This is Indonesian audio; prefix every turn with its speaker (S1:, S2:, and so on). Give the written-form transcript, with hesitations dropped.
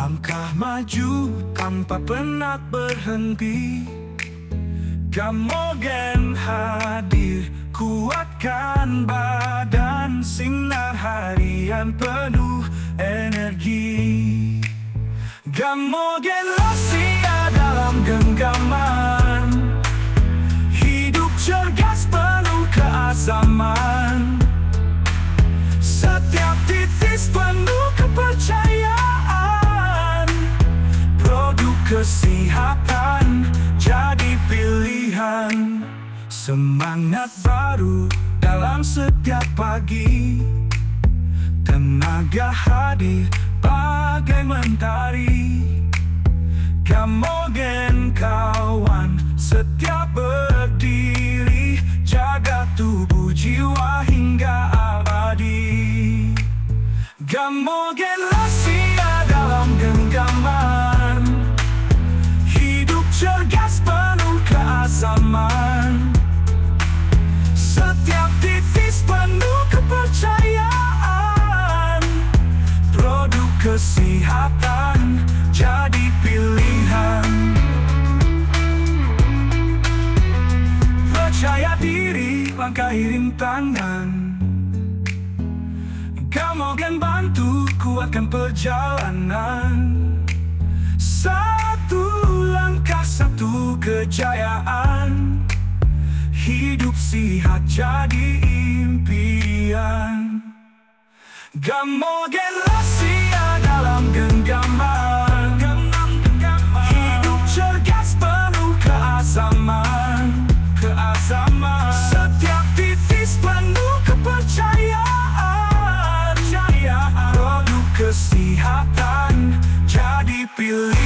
S1: Langkah maju tanpa pernah berhenti. Gamogen hadir, kuatkan badan, sinar harian penuh energi. Gamogen rahasia dalam genggaman, hidup cergas penuh keazaman. Setiap titis penuh kepercayaan, produk kesehatan jadi pilihan. Semangat baru dalam setiap pagi, tenaga hadir bagai mentari. Gamogen kawan setiap berdiri, jaga tubuh jiwa hingga abadi. Gamogen rahasia dalam genggaman, hidup cergas penuh keazaman. Setiap titis penuh kepercayaan, produk kesehatan jadi pilihan. Percaya diri, langkahi rintangan. Gamogen bantu kuatkan perjalanan. Satu langkah, satu kejayaan, hidup sehat jadi impian. Gamogen rahasia dalam genggaman, hidup cergas penuh keazaman. Setiap titis penuh kepercayaan, produk kesehatan jadi pilihan.